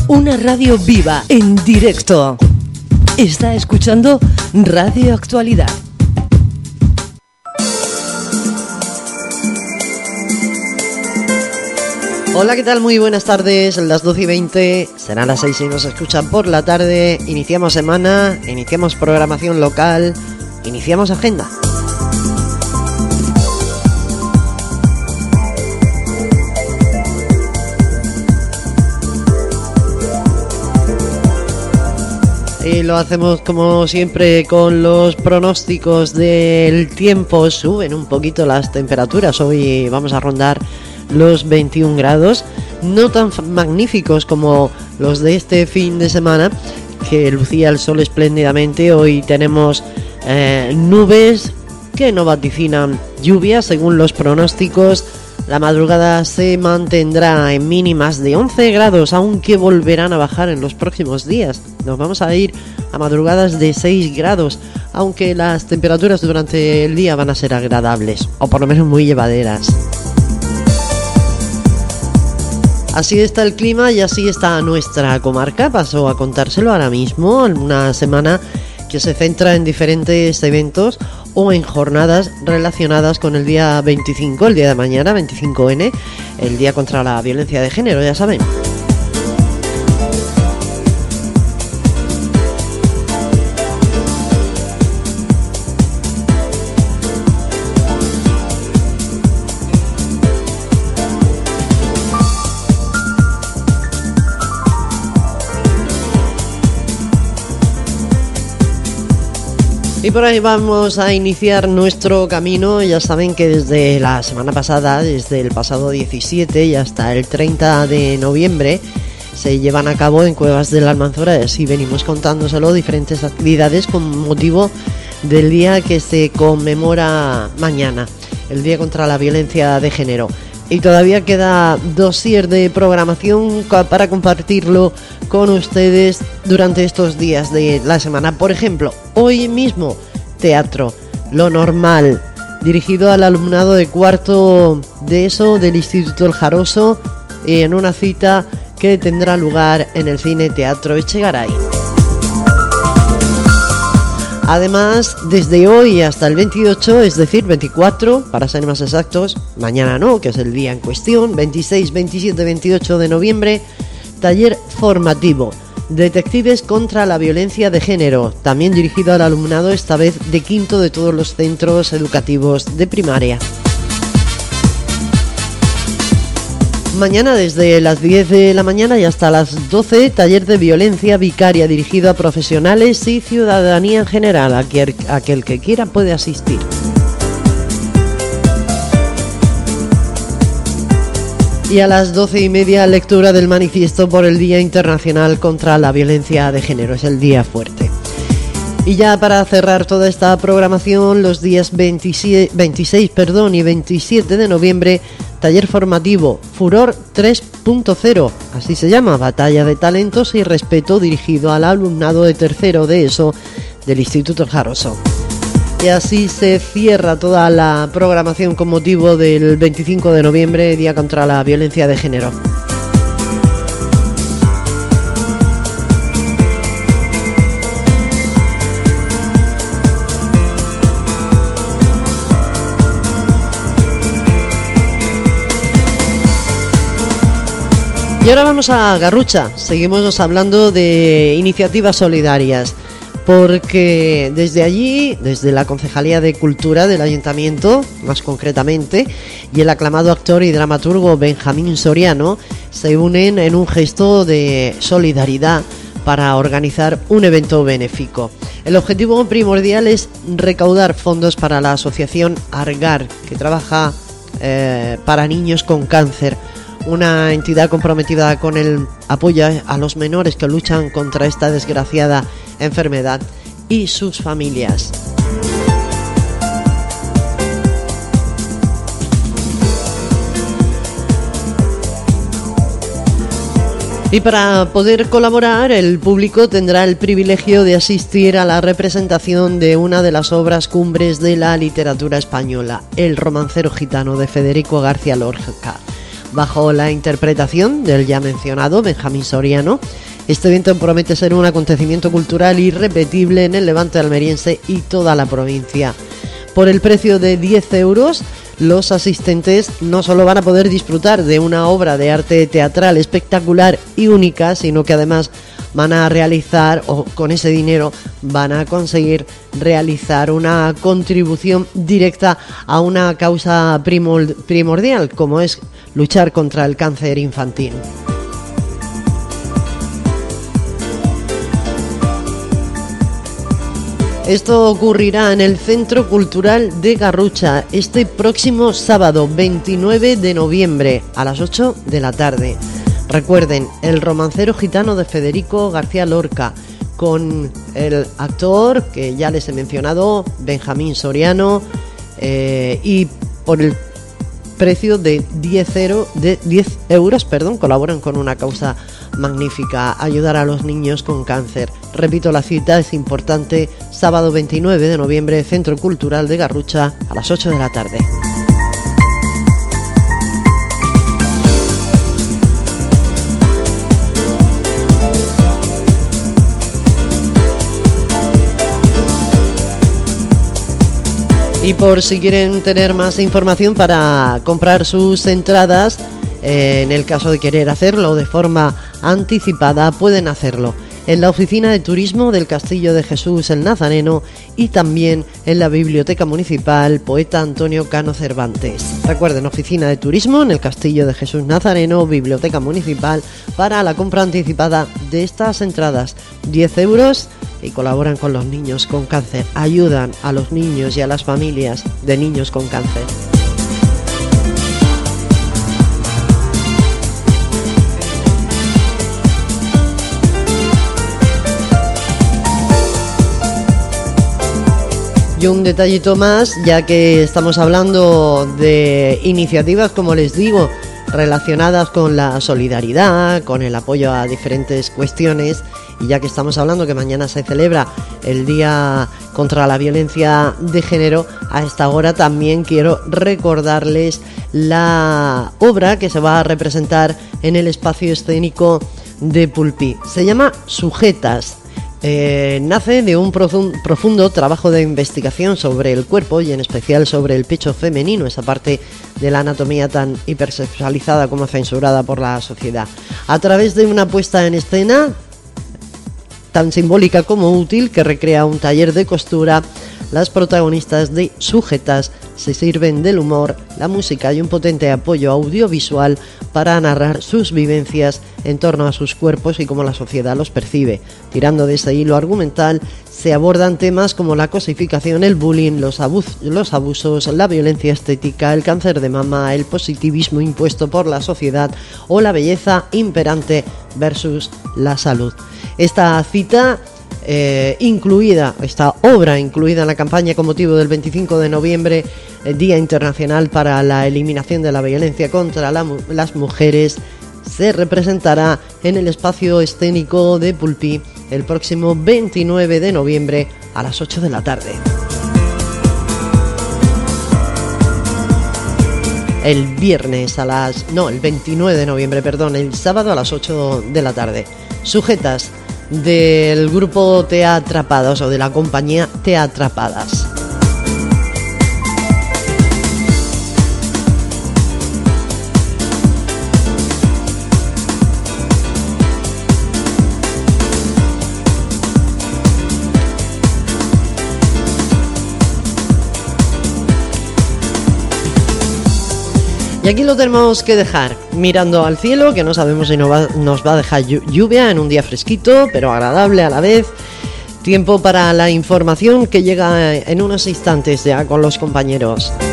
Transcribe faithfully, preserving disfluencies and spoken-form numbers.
Una radio viva, en directo. Está escuchando Radio Actualidad. Hola, ¿qué tal? Muy buenas tardes, las doce y veinte, serán las seis y nos escuchan por la tarde. Iniciamos semana, iniciamos programación local, iniciamos agenda. Y lo hacemos como siempre con los pronósticos del tiempo. Suben un poquito las temperaturas, hoy vamos a rondar los veintiún grados, no tan magníficos como los de este fin de semana, que lucía el sol espléndidamente. Hoy tenemos eh, nubes que no vaticinan lluvia según los pronósticos. La madrugada se mantendrá en mínimas de once grados, aunque volverán a bajar en los próximos días. Nos vamos a ir a madrugadas de seis grados, aunque las temperaturas durante el día van a ser agradables, o por lo menos muy llevaderas. Así está el clima y así está nuestra comarca. Paso a contárselo ahora mismo. Una semana que se centra en diferentes eventos o en jornadas relacionadas con el día veinticinco, el día de mañana, veinticinco ene, el día contra la violencia de género, ya saben. Y por ahí vamos a iniciar nuestro camino. Ya saben que desde la semana pasada, desde el pasado diecisiete y hasta el treinta de noviembre, se llevan a cabo en Cuevas del Almanzora, y así venimos contándoselo, diferentes actividades con motivo del día que se conmemora mañana, el Día contra la Violencia de Género. Y todavía queda dossier de programación para compartirlo con ustedes durante estos días de la semana. Por ejemplo, hoy mismo, teatro, Lo Normal, dirigido al alumnado de cuarto de ESO del Instituto El Jaroso, en una cita que tendrá lugar en el Cine Teatro Echegaray. Además, desde hoy hasta el veintiocho, es decir, veinticuatro, para ser más exactos, mañana no, que es el día en cuestión, veintiséis, veintisiete, veintiocho de noviembre, taller formativo, Detectives contra la Violencia de Género, también dirigido al alumnado, esta vez de quinto de todos los centros educativos de primaria. Mañana desde las diez de la mañana y hasta las doce, taller de violencia vicaria dirigido a profesionales y ciudadanía en general. Aquel, aquel que quiera puede asistir. Y a las doce y media, lectura del manifiesto por el Día Internacional contra la Violencia de Género. Es el día fuerte. Y ya para cerrar toda esta programación, los días veintisiete, veintiséis perdón, y veintisiete de noviembre, taller formativo Furor tres punto cero, así se llama, batalla de talentos y respeto, dirigido al alumnado de tercero de ESO del Instituto El Jaroso. Y así se cierra toda la programación con motivo del veinticinco de noviembre, Día contra la Violencia de Género. Y ahora vamos a Garrucha. Seguimos hablando de iniciativas solidarias, porque desde allí, desde la Concejalía de Cultura del Ayuntamiento, más concretamente, y el aclamado actor y dramaturgo Benjamín Soriano, se unen en un gesto de solidaridad para organizar un evento benéfico. El objetivo primordial es recaudar fondos para la asociación Argar, que trabaja eh, para niños con cáncer, una entidad comprometida con el apoyo a los menores que luchan contra esta desgraciada enfermedad y sus familias. Y para poder colaborar, el público tendrá el privilegio de asistir a la representación de una de las obras cumbres de la literatura española, El romancero gitano de Federico García Lorca. bajo la interpretación del ya mencionado Benjamín Soriano. Este evento promete ser un acontecimiento cultural irrepetible en el Levante almeriense y toda la provincia. Por el precio de diez euros, los asistentes no solo van a poder disfrutar de una obra de arte teatral espectacular y única, sino que además van a realizar, o con ese dinero van a conseguir realizar una contribución directa a una causa primordial, como es luchar contra el cáncer infantil. Esto ocurrirá en el Centro Cultural de Garrucha este próximo sábado veintinueve de noviembre a las ocho de la tarde. Recuerden, El romancero gitano de Federico García Lorca, con el actor que ya les he mencionado, Benjamín Soriano, eh, y por el precio de diez euros, perdón, colaboran con una causa magnífica: ayudar a los niños con cáncer. Repito, la cita es importante: sábado veintinueve de noviembre, Centro Cultural de Garrucha, a las ocho de la tarde. Y por si quieren tener más información para comprar sus entradas, eh, en el caso de querer hacerlo de forma anticipada, pueden hacerlo en la Oficina de Turismo del Castillo de Jesús el Nazareno y también en la Biblioteca Municipal Poeta Antonio Cano Cervantes. Recuerden, Oficina de Turismo en el Castillo de Jesús Nazareno, Biblioteca Municipal, para la compra anticipada de estas entradas, diez euros, y colaboran con los niños con cáncer, ayudan a los niños y a las familias de niños con cáncer. Y un detallito más, ya que estamos hablando de iniciativas, como les digo, relacionadas con la solidaridad, con el apoyo a diferentes cuestiones, y ya que estamos hablando que mañana se celebra el Día contra la Violencia de Género, a esta hora también quiero recordarles la obra que se va a representar en el espacio escénico de Pulpí. Se llama Sujetas. Eh, nace de un profundo trabajo de investigación sobre el cuerpo y en especial sobre el pecho femenino, esa parte de la anatomía tan hipersexualizada como censurada por la sociedad. A través de una puesta en escena tan simbólica como útil, que recrea un taller de costura, las protagonistas de Sujetas se sirven del humor, la música y un potente apoyo audiovisual para narrar sus vivencias en torno a sus cuerpos y cómo la sociedad los percibe. Tirando de ese hilo argumental, se abordan temas como la cosificación, el bullying, los, abus- los abusos, la violencia estética, el cáncer de mama, el positivismo impuesto por la sociedad o la belleza imperante versus la salud. Esta cita Eh, incluida, esta obra incluida en la campaña con motivo del veinticinco de noviembre, el Día Internacional para la Eliminación de la Violencia contra la, las Mujeres, se representará en el espacio escénico de Pulpí el próximo veintinueve de noviembre a las ocho de la tarde. El viernes a las... no, el veintinueve de noviembre, perdón, el sábado a las ocho de la tarde. Sujetas, del grupo Teatrapadas o de la compañía Teatrapadas. Y aquí lo tenemos que dejar, mirando al cielo, que no sabemos si nos va, nos va a dejar lluvia en un día fresquito, pero agradable a la vez. Tiempo para la información que llega en unos instantes ya con los compañeros.